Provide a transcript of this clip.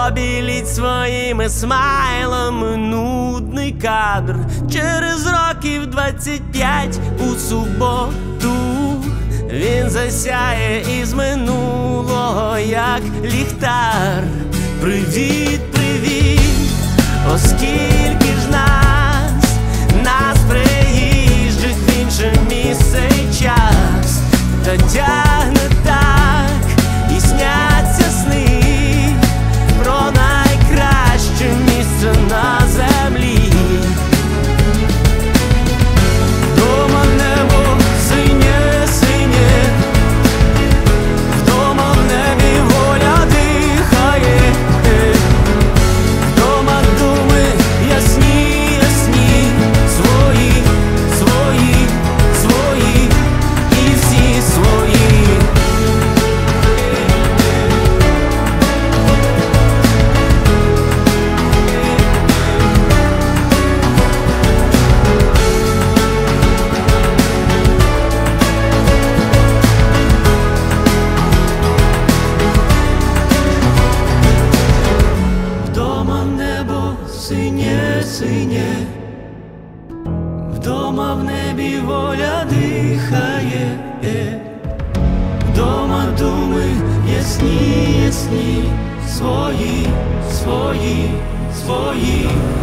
побіліть своїми смайлами нудний кадр. Через років 25 у суботу він засяє із минулого, як ліхтар. Привіт, привіт, оскільки ж нас приїжджих в інше місце й час, та тягне так, і сняться сни про найкраще місце на землі. Вдома небо синє, синє, вдома в небі воля дихає, вдома думи ясні, ясні, свої, свої, свої, і всі свої. Вдома небо синє, синє, вдома в небі воля дихає, вдома думи ясні, ясні, свої, свої, свої.